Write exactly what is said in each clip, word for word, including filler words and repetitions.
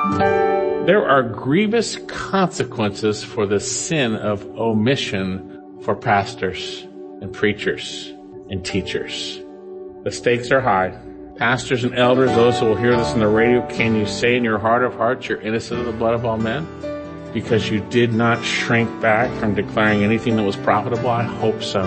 There are grievous consequences for the sin of omission for pastors and preachers and teachers. The stakes are high. Pastors and elders, those who will hear this on the radio, can you say in your heart of hearts you're innocent of the blood of all men? Because you did not shrink back from declaring anything that was profitable? I hope so.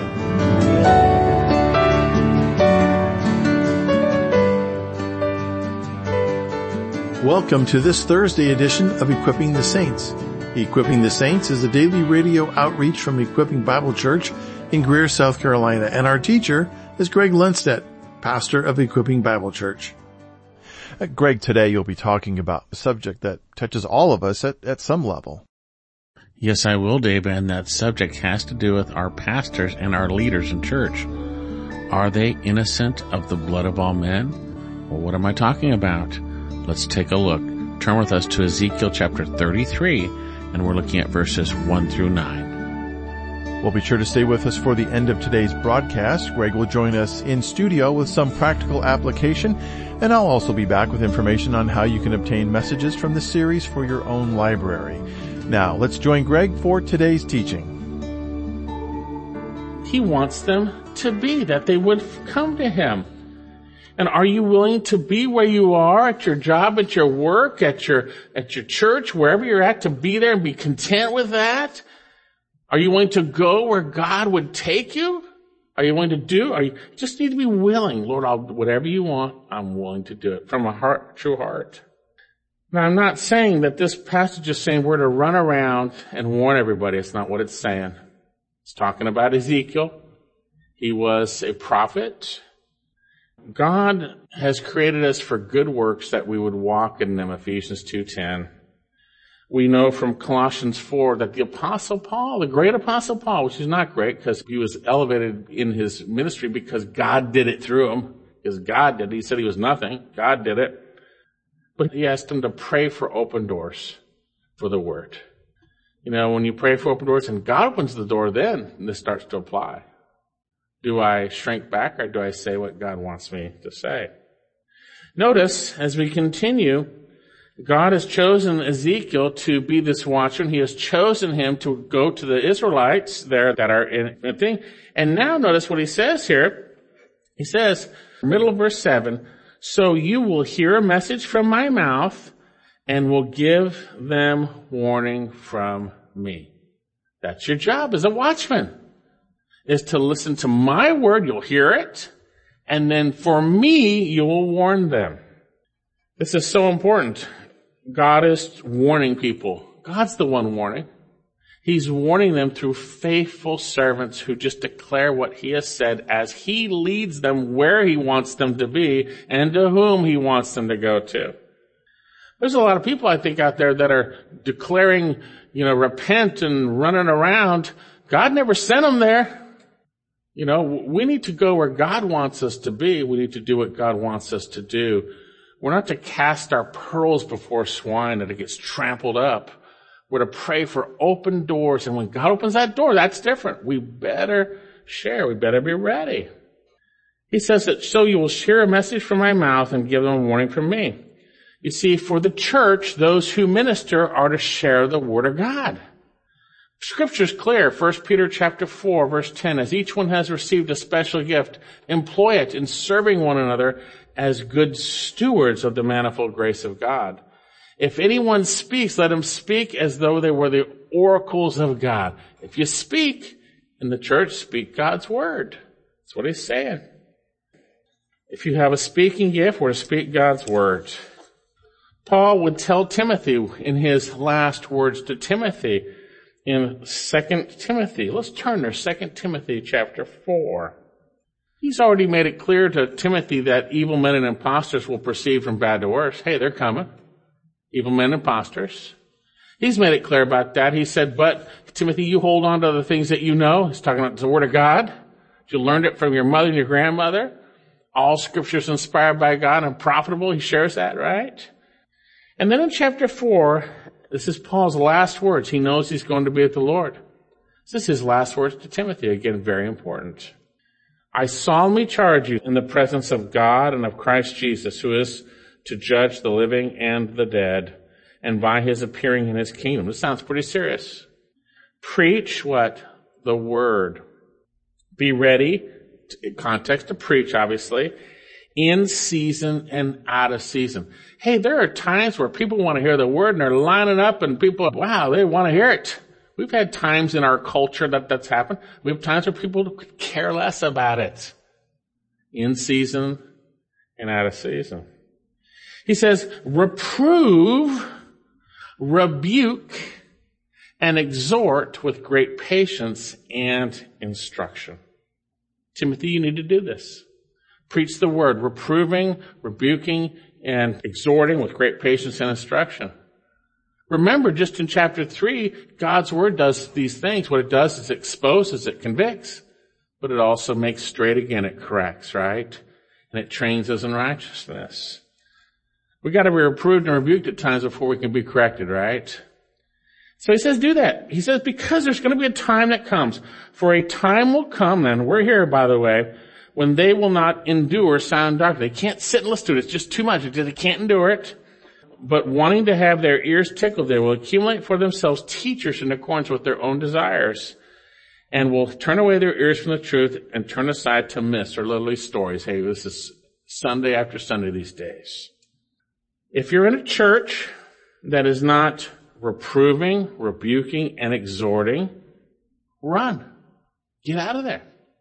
Welcome to this Thursday edition of Equipping the Saints. Equipping the Saints is a daily radio outreach from Equipping Bible Church in Greer, South Carolina, and our teacher is Greg Lundstedt, pastor of Equipping Bible Church. Uh, Greg, today you'll be talking about a subject that touches all of us at, at some level. Yes, I will, Dave, and that subject has to do with our pastors and our leaders in church. Are they innocent of the blood of all men? Well, what am I talking about? Let's take a look. Turn with us to Ezekiel chapter thirty-three, and we're looking at verses one through nine. Well, be sure to stay with us for the end of today's broadcast. Greg will join us in studio with some practical application, and I'll also be back with information on how you can obtain messages from the series for your own library. Now, let's join Greg for today's teaching. He wants them to be, that they would come to him. And are you willing to be where you are, at your job, at your work, at your, at your church, wherever you're at, to be there and be content with that? Are you willing to go where God would take you? Are you willing to do? Are you just need to be willing? Lord, I'll, whatever you want, I'm willing to do it from a heart, true heart. Now, I'm not saying that this passage is saying we're to run around and warn everybody. It's not what it's saying. It's talking about Ezekiel. He was a prophet. God has created us for good works that we would walk in them, Ephesians two ten. We know from Colossians four that the Apostle Paul, the great Apostle Paul, which is not great because he was elevated in his ministry because God did it through him, because God did it. He said he was nothing. God did it. But he asked him to pray for open doors for the word. You know, when you pray for open doors and God opens the door, then this starts to apply. Do I shrink back or do I say what God wants me to say? Notice, as we continue, God has chosen Ezekiel to be this watchman. He has chosen him to go to the Israelites there that are in a thing. And now notice what he says here. He says, middle of verse seven, so you will hear a message from my mouth and will give them warning from me. That's your job as a watchman, is to listen to my word. You'll hear it. And then for me, you will warn them. This is so important. God is warning people. God's the one warning. He's warning them through faithful servants who just declare what he has said as he leads them where he wants them to be and to whom he wants them to go to. There's a lot of people, I think, out there that are declaring, you know, repent and running around. God never sent them there. You know, we need to go where God wants us to be. We need to do what God wants us to do. We're not to cast our pearls before swine that it gets trampled up. We're to pray for open doors. And when God opens that door, that's different. We better share. We better be ready. He says that, so you will hear a message from my mouth and give them a warning from me. You see, for the church, those who minister are to share the word of God. Scripture's clear. First Peter chapter four, verse ten, as each one has received a special gift, employ it in serving one another as good stewards of the manifold grace of God. If anyone speaks, let him speak as though they were the oracles of God. If you speak in the church, speak God's word. That's what he's saying. If you have a speaking gift, we're to speak God's word. Paul would tell Timothy in his last words to Timothy in Second Timothy. Let's turn there, Second Timothy chapter four. He's already made it clear to Timothy that evil men and impostors will proceed from bad to worse. Hey, they're coming. Evil men and impostors. He's made it clear about that. He said, but Timothy, you hold on to the things that you know. He's talking about the word of God. You learned it from your mother and your grandmother. All scripture is inspired by God and profitable. He shares that, right? And then in chapter four, this is Paul's last words. He knows he's going to be with the Lord. This is his last words to Timothy. Again, very important. I solemnly charge you in the presence of God and of Christ Jesus, who is to judge the living and the dead, and by his appearing in his kingdom. This sounds pretty serious. Preach what? The word. Be ready, context to preach, obviously, in season and out of season. Hey, there are times where people want to hear the word and they're lining up and people, wow, they want to hear it. We've had times in our culture that that's happened. We have times where people could care less about it. In season and out of season. He says, reprove, rebuke, and exhort with great patience and instruction. Timothy, you need to do this. Preach the word, reproving, rebuking, and exhorting with great patience and instruction. Remember, just in chapter three, God's word does these things. What it does is it exposes, it convicts, but it also makes straight again, it corrects, right? And it trains us in righteousness. We got to be reproved and rebuked at times before we can be corrected, right? So he says, do that. He says, because there's going to be a time that comes. For a time will come, and we're here, by the way, when they will not endure sound doctrine. They can't sit and listen to it. It's just too much. They can't endure it. But wanting to have their ears tickled, they will accumulate for themselves teachers in accordance with their own desires, and will turn away their ears from the truth and turn aside to myths or literally stories. Hey, this is Sunday after Sunday these days. If you're in a church that is not reproving, rebuking, and exhorting, run. Get out of there.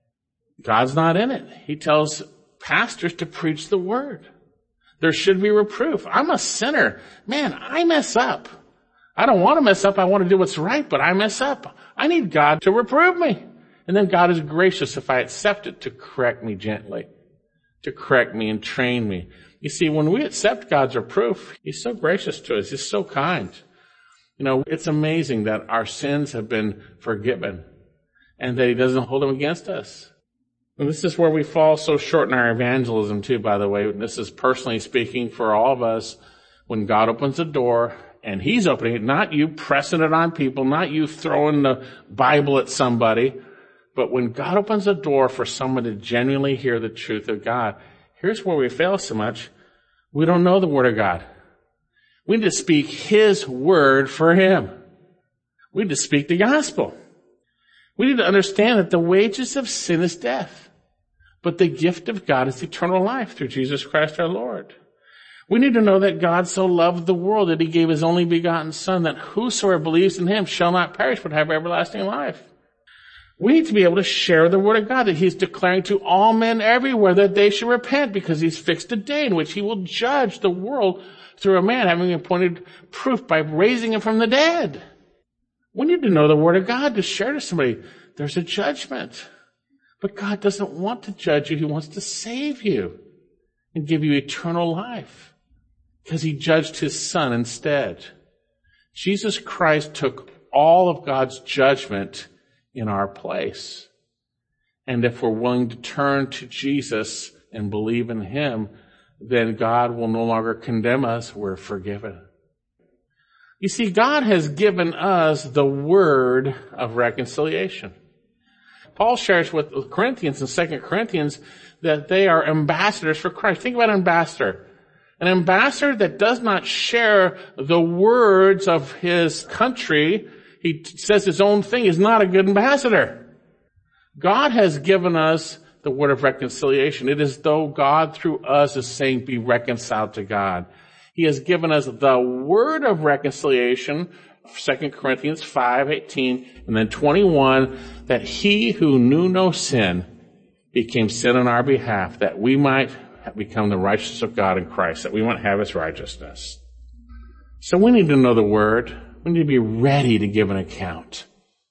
God's not in it. He tells pastors to preach the word. There should be reproof. I'm a sinner. Man, I mess up. I don't want to mess up. I want to do what's right, but I mess up. I need God to reprove me. And then God is gracious if I accept it to correct me gently, to correct me and train me. You see, when we accept God's reproof, He's so gracious to us. He's so kind. You know, it's amazing that our sins have been forgiven and that He doesn't hold them against us. And this is where we fall so short in our evangelism too, by the way. This is personally speaking for all of us. When God opens the door, and He's opening it, not you pressing it on people, not you throwing the Bible at somebody, but when God opens the door for someone to genuinely hear the truth of God, here's where we fail so much. We don't know the Word of God. We need to speak His Word for Him. We need to speak the gospel. We need to understand that the wages of sin is death, but the gift of God is eternal life through Jesus Christ our Lord. We need to know that God so loved the world that He gave His only begotten Son, that whosoever believes in Him shall not perish but have everlasting life. We need to be able to share the Word of God that He's declaring to all men everywhere that they should repent, because He's fixed a day in which He will judge the world through a man having appointed proof by raising Him from the dead. We need to know the Word of God to share to somebody. There's a judgment. But God doesn't want to judge you. He wants to save you and give you eternal life, because He judged His Son instead. Jesus Christ took all of God's judgment in our place. And if we're willing to turn to Jesus and believe in Him, then God will no longer condemn us. We're forgiven. You see, God has given us the word of reconciliation. Paul shares with the Corinthians in Second Corinthians that they are ambassadors for Christ. Think about an ambassador. An ambassador that does not share the words of his country, he says his own thing, is not a good ambassador. God has given us the word of reconciliation. It is though God through us is saying, be reconciled to God. He has given us the word of reconciliation, Second Corinthians five eighteen, and then twenty-one, that He who knew no sin became sin on our behalf, that we might become the righteousness of God in Christ, that we might have His righteousness. So we need to know the word. We need to be ready to give an account.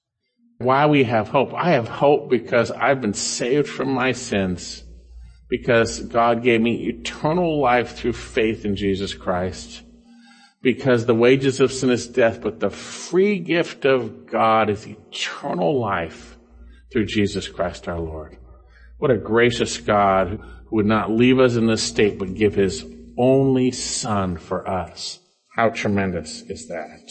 Why we have hope? I have hope because I've been saved from my sins, because God gave me eternal life through faith in Jesus Christ. Because the wages of sin is death, but the free gift of God is eternal life through Jesus Christ our Lord. What a gracious God who would not leave us in this state, but give His only Son for us. How tremendous is that?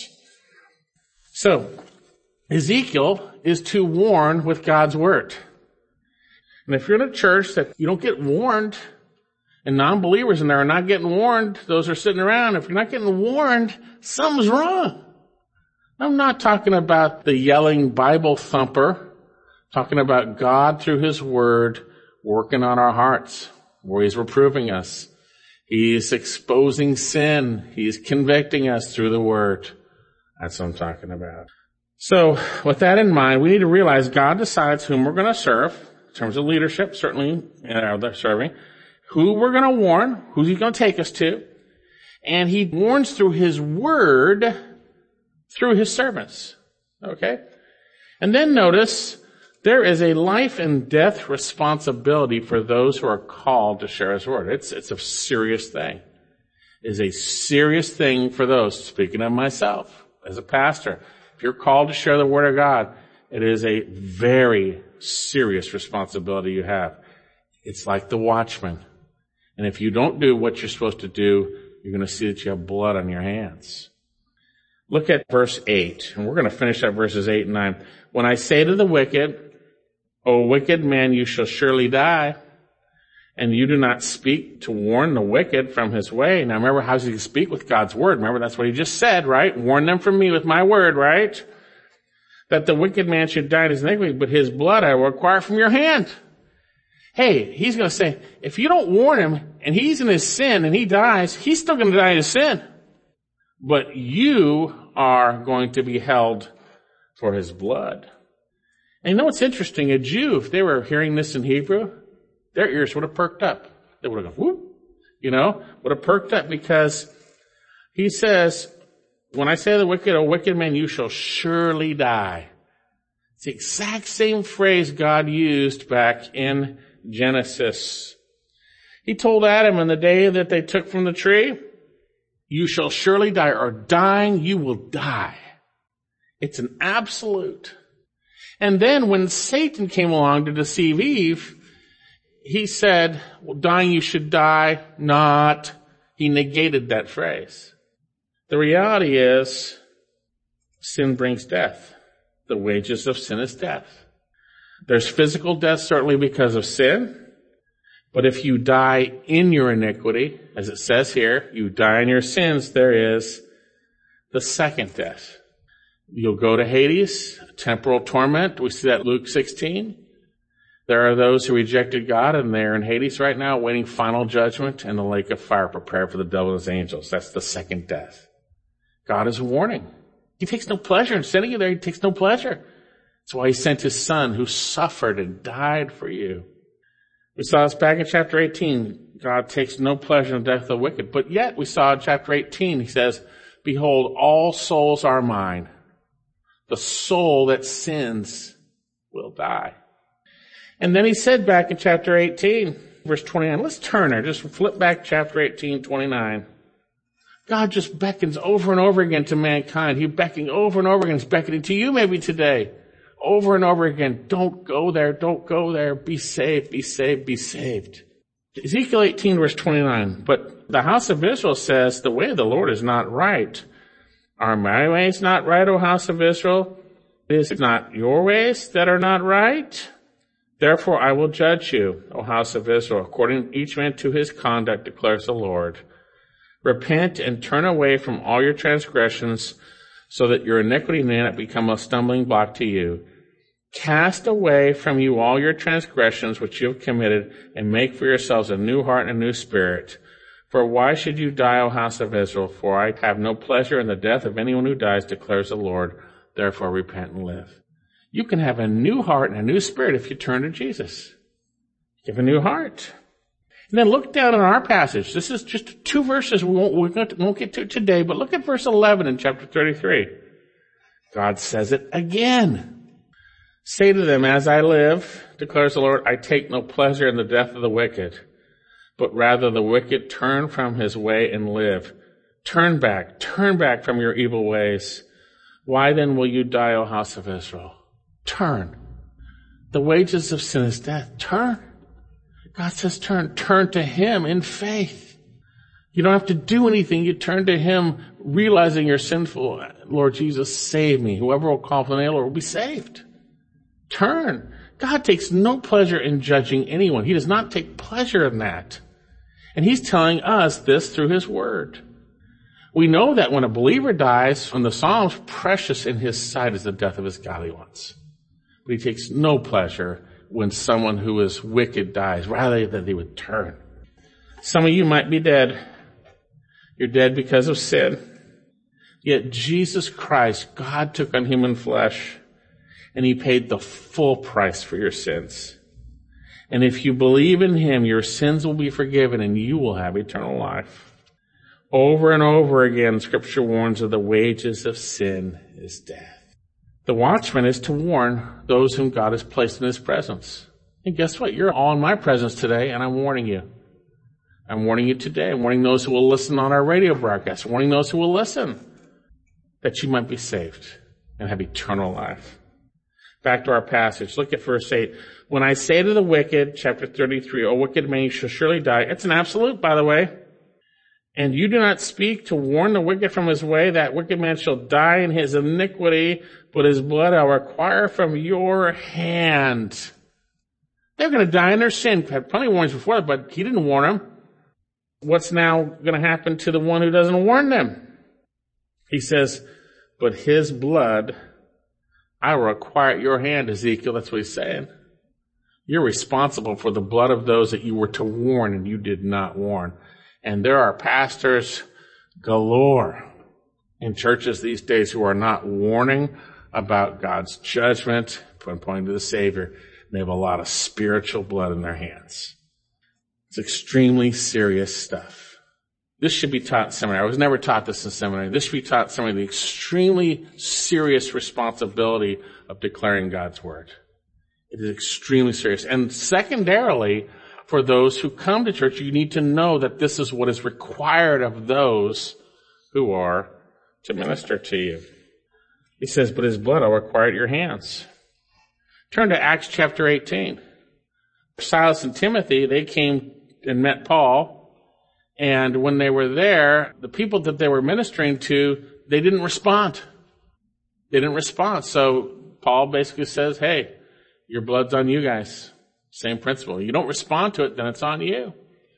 So, Ezekiel is to warn with God's word. And if you're in a church that you don't get warned, And non-believers in there are not getting warned. Those are sitting around. If you're not getting warned, something's wrong. I'm not talking about the yelling Bible thumper. I'm talking about God through His Word working on our hearts, where He's reproving us. He's exposing sin. He's convicting us through the Word. That's what I'm talking about. So with that in mind, we need to realize God decides whom we're going to serve, in terms of leadership, certainly in our serving, who we're going to warn, who's He going to take us to, and He warns through His Word, through His servants. Okay? And then notice, there is a life and death responsibility for those who are called to share His Word. It's, it's a serious thing. It is a serious thing for those, speaking of myself, as a pastor. If you're called to share the Word of God, it is a very serious responsibility you have. It's like the watchman. And if you don't do what you're supposed to do, you're going to see that you have blood on your hands. Look at verse eight, and we're going to finish up verses eight and nine. When I say to the wicked, O wicked man, you shall surely die, and you do not speak to warn the wicked from his way. Now remember, how does he speak? With God's word. Remember, that's what he just said, right? Warn them from me with my word, right? That the wicked man should die in his iniquity, but his blood I will require from your hand. Hey, he's going to say, if you don't warn him, and he's in his sin, and he dies, he's still going to die in his sin. But you are going to be held for his blood. And you know what's interesting? A Jew, if they were hearing this in Hebrew, their ears would have perked up. They would have gone, whoop, you know, would have perked up, because he says, when I say to the wicked, O wicked man, you shall surely die. It's the exact same phrase God used back in Genesis. He told Adam in the day that they took from the tree, you shall surely die, or dying you will die. It's an absolute. And then when Satan came along to deceive Eve, he said, well, dying you should die, not. He negated that phrase. The reality is, sin brings death. The wages of sin is death. There's physical death certainly because of sin. But if you die in your iniquity, as it says here, you die in your sins, there is the second death. You'll go to Hades, temporal torment. We see that in Luke sixteen. There are those who rejected God, and they're in Hades right now, waiting final judgment in the lake of fire prepared for the devil and his angels. That's the second death. God is warning. He takes no pleasure in sending you there. He takes no pleasure. That's why he sent his son, who suffered and died for you. We saw this back in chapter eighteen. God takes no pleasure in the death of the wicked. But yet we saw in chapter eighteen, he says, behold, all souls are mine. The soul that sins will die. And then he said back in chapter eighteen, verse twenty-nine, let's turn there, just flip back chapter eighteen, twenty-nine. God just beckons over and over again to mankind. He's beckoning over and over again. He's beckoning to you maybe today. Over and over again. Don't go there. Don't go there. Be saved. Be saved. Be saved. Ezekiel eighteen, verse twenty-nine. But the house of Israel says, the way of the Lord is not right. Are my ways not right, O house of Israel? Is it not your ways that are not right? Therefore I will judge you, O house of Israel, according each man to his conduct, declares the Lord. Repent and turn away from all your transgressions, so that your iniquity may not become a stumbling block to you. Cast away from you all your transgressions which you have committed, and make for yourselves a new heart and a new spirit. For why should you die, O house of Israel? For I have no pleasure in the death of anyone who dies, declares the Lord. Therefore repent and live. You can have a new heart and a new spirit if you turn to Jesus. You have a new heart. And then look down in our passage. This is just two verses we won't, we won't get to today, but look at verse eleven in chapter thirty-three. God says it again. Say to them, as I live, declares the Lord, I take no pleasure in the death of the wicked, but rather the wicked turn from his way and live. Turn back, turn back from your evil ways. Why then will you die, O house of Israel? Turn. The wages of sin is death. Turn. God says turn. Turn to him in faith. You don't have to do anything. You turn to him realizing you're sinful. Lord Jesus, save me. Whoever will call for the name will be saved. Turn. God takes no pleasure in judging anyone. He does not take pleasure in that. And he's telling us this through his word. We know that when a believer dies, from the Psalms, precious in his sight is the death of his godly ones. But he takes no pleasure when someone who is wicked dies, rather that they would turn. Some of you might be dead. You're dead because of sin. Yet Jesus Christ, God took on human flesh, and he paid the full price for your sins. And if you believe in him, your sins will be forgiven and you will have eternal life. Over and over again, Scripture warns of the wages of sin is death. The watchman is to warn those whom God has placed in his presence. And guess what? You're all in my presence today, and I'm warning you. I'm warning you today. I'm warning those who will listen on our radio broadcast. I'm warning those who will listen that you might be saved and have eternal life. Back to our passage. Look at verse eight. When I say to the wicked, chapter thirty-three, O wicked man, you shall surely die. It's an absolute, by the way. And you do not speak to warn the wicked from his way. That wicked man shall die in his iniquity, but his blood I'll require from your hand. They're going to die in their sin. Had plenty of warnings before, but he didn't warn them. What's now going to happen to the one who doesn't warn them? He says, but his blood I will require at your hand, Ezekiel. That's what he's saying. You're responsible for the blood of those that you were to warn and you did not warn. And there are pastors galore in churches these days who are not warning about God's judgment when pointing to the Savior. They have a lot of spiritual blood in their hands. It's extremely serious stuff. This should be taught in seminary. I was never taught this in seminary. This should be taught in seminary, the extremely serious responsibility of declaring God's word. It is extremely serious. And secondarily, for those who come to church, you need to know that this is what is required of those who are to minister to you. He says, but his blood I'll require at your hands. Turn to Acts chapter eighteen. Silas and Timothy, they came and met Paul. And when they were there, the people that they were ministering to, they didn't respond. They didn't respond. So Paul basically says, hey, your blood's on you guys. Same principle. You don't respond to it, then it's on you.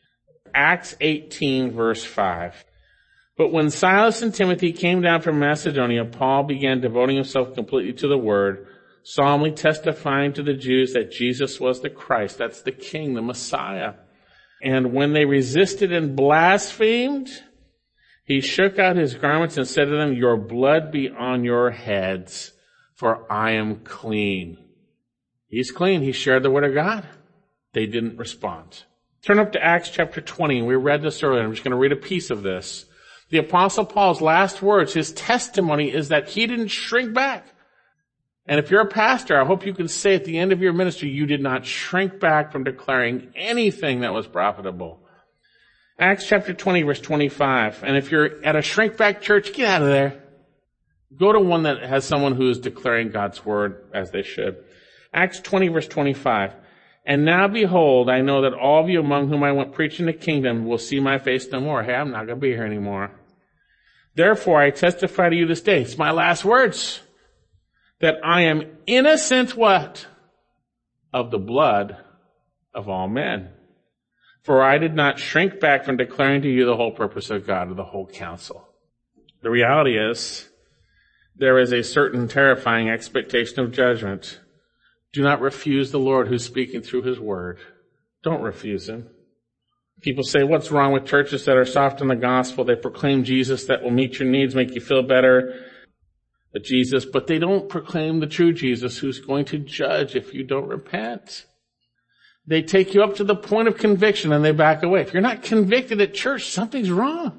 Acts eighteen, verse five. But when Silas and Timothy came down from Macedonia, Paul began devoting himself completely to the word, solemnly testifying to the Jews that Jesus was the Christ. That's the King, the Messiah. And when they resisted and blasphemed, he shook out his garments and said to them, your blood be on your heads, for I am clean. He's clean. He shared the word of God. They didn't respond. Turn up to Acts chapter twenty. We read this earlier. I'm just going to read a piece of this. The Apostle Paul's last words, his testimony is that he didn't shrink back. And if you're a pastor, I hope you can say at the end of your ministry, you did not shrink back from declaring anything that was profitable. Acts chapter twenty, verse twenty-five. And if you're at a shrink back church, get out of there. Go to one that has someone who is declaring God's word as they should. Acts twenty, verse twenty-five. And now behold, I know that all of you among whom I went preaching the kingdom will see my face no more. Hey, I'm not going to be here anymore. Therefore, I testify to you this day. It's my last words. That I am innocent, what? Of the blood of all men. For I did not shrink back from declaring to you the whole purpose of God or the whole counsel. The reality is, there is a certain terrifying expectation of judgment. Do not refuse the Lord who's speaking through his word. Don't refuse him. People say, what's wrong with churches that are soft on the gospel? They proclaim Jesus that will meet your needs, make you feel better. The Jesus, but they don't proclaim the true Jesus who's going to judge if you don't repent. They take you up to the point of conviction and they back away. If you're not convicted at church, something's wrong.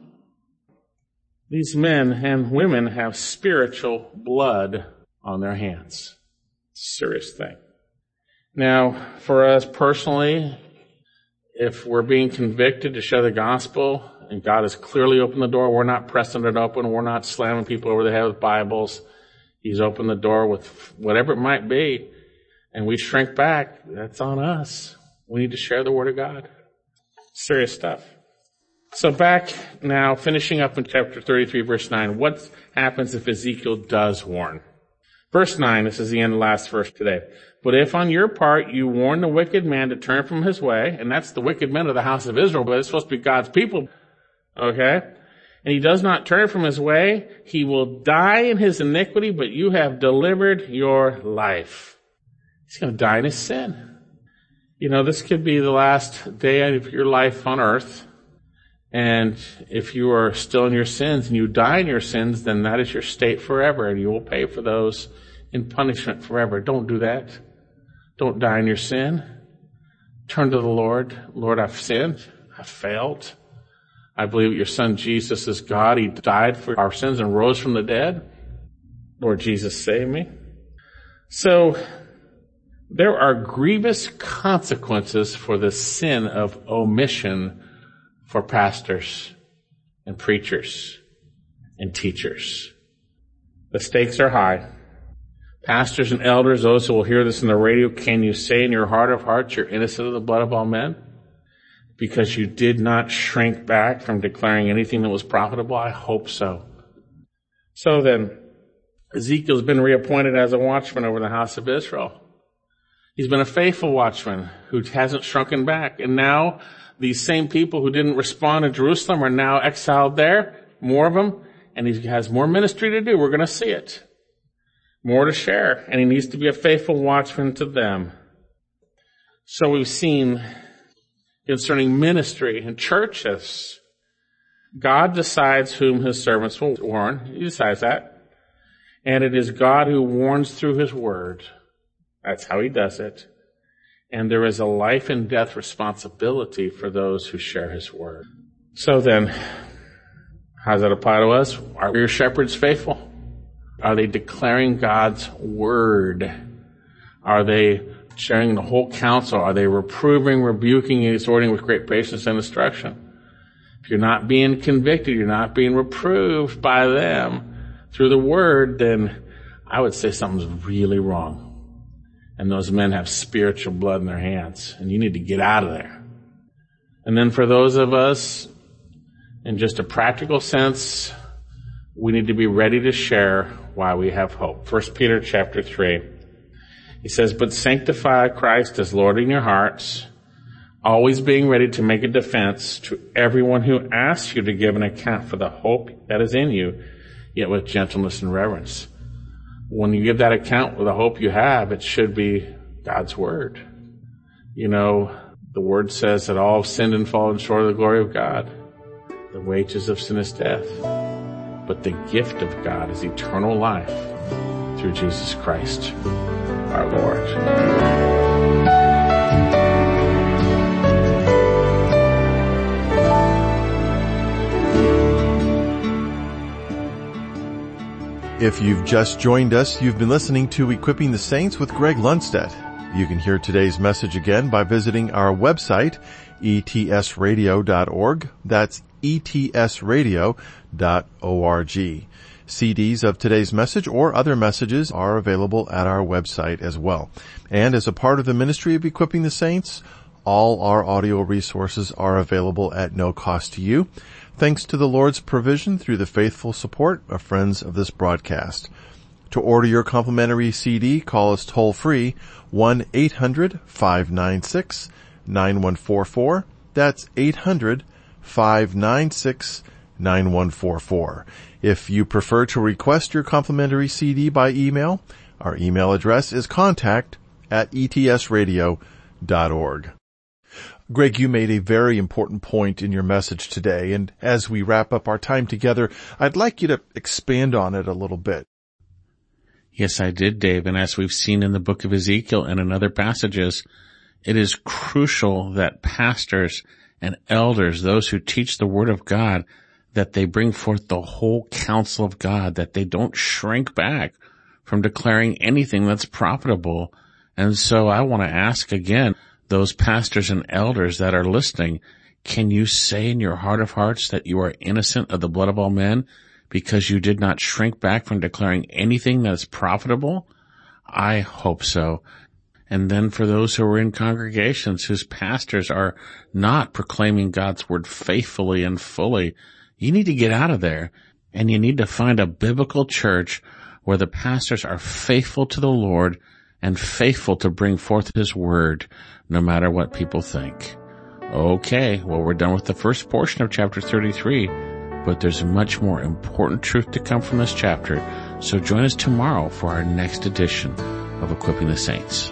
These men and women have spiritual blood on their hands. It's a serious thing. Now, for us personally, if we're being convicted to share the gospel and God has clearly opened the door, we're not pressing it open, we're not slamming people over the head with Bibles. He's opened the door with whatever it might be, and we shrink back. That's on us. We need to share the word of God. Serious stuff. So back now, finishing up in chapter thirty-three, verse nine, what happens if Ezekiel does warn? Verse nine, this is the end of the last verse today. But if on your part you warn the wicked man to turn from his way, and that's the wicked men of the house of Israel, but it's supposed to be God's people, okay? And he does not turn from his way, he will die in his iniquity, but you have delivered your life. He's going to die in his sin. You know, this could be the last day of your life on earth. And if you are still in your sins and you die in your sins, then that is your state forever, and you will pay for those in punishment forever. Don't do that. Don't die in your sin. Turn to the Lord. Lord, I've sinned. I've failed. I believe that your son Jesus is God. He died for our sins and rose from the dead. Lord Jesus, save me. So there are grievous consequences for the sin of omission for pastors and preachers and teachers. The stakes are high. Pastors and elders, those who will hear this on the radio, can you say in your heart of hearts you're innocent of the blood of all men? Because you did not shrink back from declaring anything that was profitable? I hope so. So then, Ezekiel's been reappointed as a watchman over the house of Israel. He's been a faithful watchman who hasn't shrunken back. And now, these same people who didn't respond in Jerusalem are now exiled there, more of them, and he has more ministry to do. We're going to see it. More to share, and he needs to be a faithful watchman to them. So we've seen concerning ministry and churches, God decides whom his servants will warn. He decides that. And it is God who warns through his word. That's how he does it. And there is a life and death responsibility for those who share his word. So then, how does that apply to us? Are your shepherds faithful? Are they declaring God's word? Are they sharing the whole counsel? Are they reproving, rebuking, and exhorting with great patience and instruction? If you're not being convicted, you're not being reproved by them through the word, then I would say something's really wrong. And those men have spiritual blood in their hands, and you need to get out of there. And then for those of us, in just a practical sense, we need to be ready to share why we have hope. First Peter chapter three. He says, but sanctify Christ as Lord in your hearts, always being ready to make a defense to everyone who asks you to give an account for the hope that is in you, yet with gentleness and reverence. When you give that account with the hope you have, it should be God's word. You know, the word says that all have sinned and fallen short of the glory of God. The wages of sin is death. But the gift of God is eternal life through Jesus Christ, our Lord. If you've just joined us, you've been listening to Equipping the Saints with Greg Lundstedt. You can hear today's message again by visiting our website, e t s radio dot org. That's e t s radio dot org. C Ds of today's message or other messages are available at our website as well. And as a part of the ministry of Equipping the Saints, all our audio resources are available at no cost to you, thanks to the Lord's provision through the faithful support of friends of this broadcast. To order your complimentary C D, call us toll-free, one eight hundred five nine six nine one four four. That's eight hundred five nine six nine one four four. If you prefer to request your complimentary C D by email, our email address is contact at e t s radio dot org. Greg, you made a very important point in your message today, and as we wrap up our time together, I'd like you to expand on it a little bit. Yes, I did, Dave, and as we've seen in the book of Ezekiel and in other passages, it is crucial that pastors and elders, those who teach the Word of God, that they bring forth the whole counsel of God, that they don't shrink back from declaring anything that's profitable. And so I want to ask again, those pastors and elders that are listening, can you say in your heart of hearts that you are innocent of the blood of all men because you did not shrink back from declaring anything that is profitable? I hope so. And then for those who are in congregations whose pastors are not proclaiming God's word faithfully and fully, you need to get out of there, and you need to find a biblical church where the pastors are faithful to the Lord and faithful to bring forth His word, no matter what people think. Okay, well, we're done with the first portion of chapter thirty-three, but there's much more important truth to come from this chapter, so join us tomorrow for our next edition of Equipping the Saints.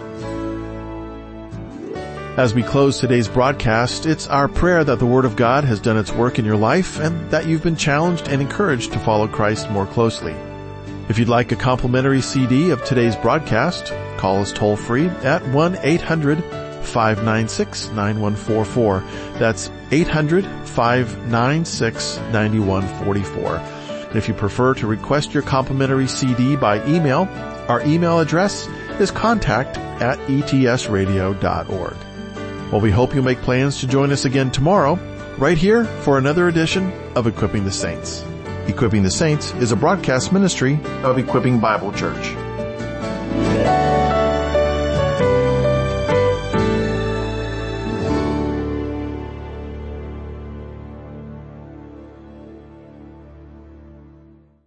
As we close today's broadcast, it's our prayer that the Word of God has done its work in your life and that you've been challenged and encouraged to follow Christ more closely. If you'd like a complimentary C D of today's broadcast, call us toll-free at one eight hundred five nine six nine one four four. That's eight hundred five nine six nine one four four. And if you prefer to request your complimentary C D by email, our email address is contact at e t s radio dot org. Well, we hope you'll make plans to join us again tomorrow, right here for another edition of Equipping the Saints. Equipping the Saints is a broadcast ministry of Equipping Bible Church.